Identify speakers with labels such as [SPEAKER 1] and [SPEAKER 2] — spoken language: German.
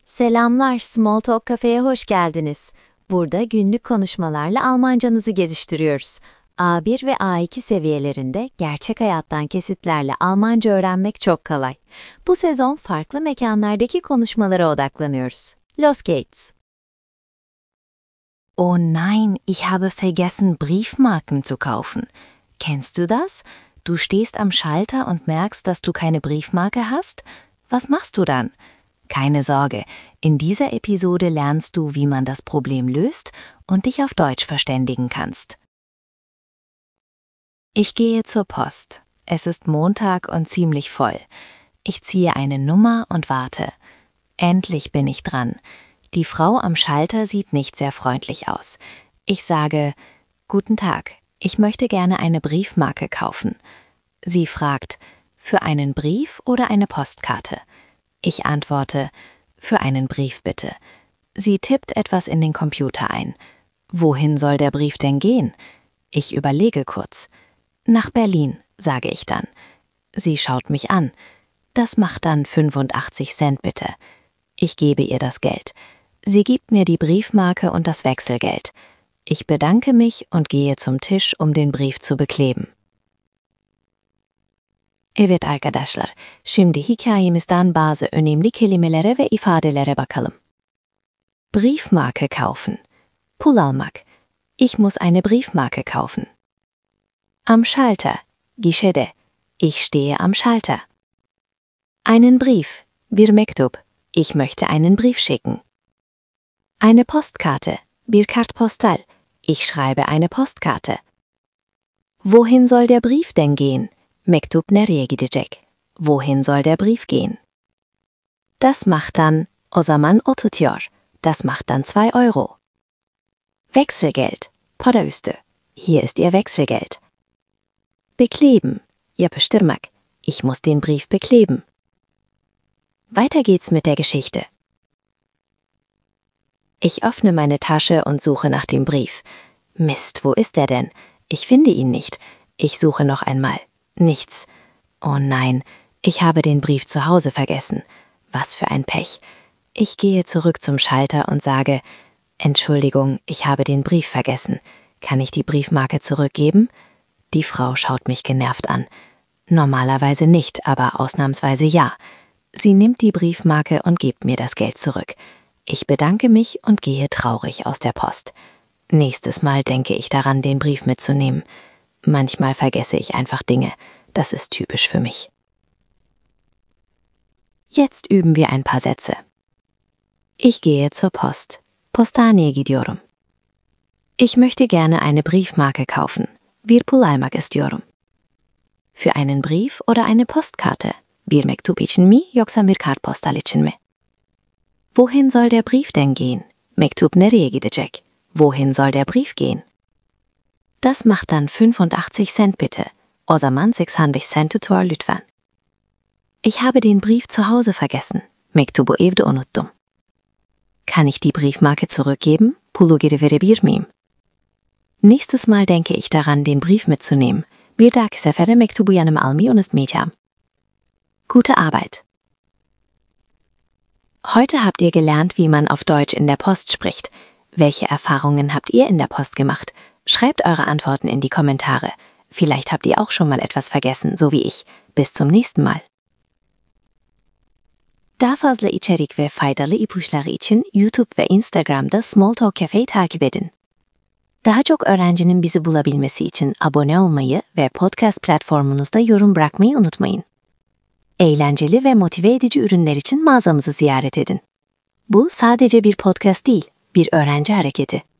[SPEAKER 1] Selamlar, Smalltalk Cafe'ye hoş geldiniz. Burada günlük konuşmalarla Almancanızı geliştiriyoruz. A1 ve A2 seviyelerinde gerçek hayattan kesitlerle Almanca öğrenmek çok kolay. Bu sezon farklı mekanlardaki konuşmalara odaklanıyoruz. Los geht's!
[SPEAKER 2] Oh nein, ich habe vergessen, Briefmarken zu kaufen. Kennst du das? Du stehst am Schalter und merkst, dass du keine Briefmarke hast? Was machst du dann? Keine Sorge, in dieser Episode lernst du, wie man das Problem löst und dich auf Deutsch verständigen kannst. Ich gehe zur Post. Es ist Montag und ziemlich voll. Ich ziehe eine Nummer und warte. Endlich bin ich dran. Die Frau am Schalter sieht nicht sehr freundlich aus. Ich sage, Guten Tag, ich möchte gerne eine Briefmarke kaufen. Sie fragt, für einen Brief oder eine Postkarte? Ich antworte, für einen Brief bitte. Sie tippt etwas in den Computer ein. Wohin soll der Brief denn gehen? Ich überlege kurz. Nach Berlin, sage ich dann. Sie schaut mich an. Das macht dann 85 Cent bitte. Ich gebe ihr das Geld. Sie gibt mir die Briefmarke und das Wechselgeld. Ich bedanke mich und gehe zum Tisch, um den Brief zu bekleben. Evet arkadaşlar, şimdi hikayemizden bazı önemli kelimelere ve ifadelere bakalım. Briefmarke kaufen. Pul almak. Ich muss eine Briefmarke kaufen. Am Schalter. Gişede. Ich stehe am Schalter. Einen Brief. Bir mektup. Ich möchte einen Brief schicken. Eine Postkarte. Bir kartpostal. Ich schreibe eine Postkarte. Wohin soll der Brief denn gehen? Mektup nereye gidecek? Wohin soll der Brief gehen? Das macht dann, o zaman o tutuyor. Das macht dann 2 Euro. Wechselgeld. Para üstü. Hier ist Ihr Wechselgeld. Bekleben. Yapıştırmak. Ich muss den Brief bekleben. Weiter geht's mit der Geschichte. Ich öffne meine Tasche und suche nach dem Brief. Mist, wo ist er denn? Ich finde ihn nicht. Ich suche noch einmal. Nichts. Oh nein, ich habe den Brief zu Hause vergessen. Was für ein Pech. Ich gehe zurück zum Schalter und sage, Entschuldigung, ich habe den Brief vergessen. Kann ich die Briefmarke zurückgeben? Die Frau schaut mich genervt an. Normalerweise nicht, aber ausnahmsweise ja. Sie nimmt die Briefmarke und gibt mir das Geld zurück. Ich bedanke mich und gehe traurig aus der Post. Nächstes Mal denke ich daran, den Brief mitzunehmen. Manchmal vergesse ich einfach Dinge. Das ist typisch für mich. Jetzt üben wir ein paar Sätze. Ich gehe zur Post. Postaneye gidiyorum. Ich möchte gerne eine Briefmarke kaufen. Bir pul almak istiyorum. Für einen Brief oder eine Postkarte? Bir mektup için mi yoksa bir kartpostal için mi? Wohin soll der Brief denn gehen? Mektup nereye gidecek? Wohin soll der Brief gehen? Das macht dann 85 Cent bitte. O zaman 85 cent tutuyor lütfen. Ich habe den Brief zu Hause vergessen. Mektubu evde unuttum. Kann ich die Briefmarke zurückgeben? Pulu geri verebilir miyim? Nächstes Mal denke ich daran, den Brief mitzunehmen. Bir dahaki sefere mektubu yanıma almayı unutmayacağım. Gute Arbeit! Heute habt ihr gelernt, wie man auf Deutsch in der Post spricht. Welche Erfahrungen habt ihr in der Post gemacht? Schreibt eure Antworten in die Kommentare. Vielleicht habt ihr auch schon mal etwas vergessen, so wie ich. Bis zum nächsten Mal. Daha fazla içerik ve faydalı ipuçları için YouTube ve Instagram'da Smalltalk Cafe'yi takip edin. Daha çok öğrencinin bizi bulabilmesi için abone olmayı ve podcast platformunuzda yorum bırakmayı unutmayın. Eğlenceli ve motive edici ürünler için mağazamızı ziyaret edin. Bu sadece bir podcast değil, bir öğrenci hareketi.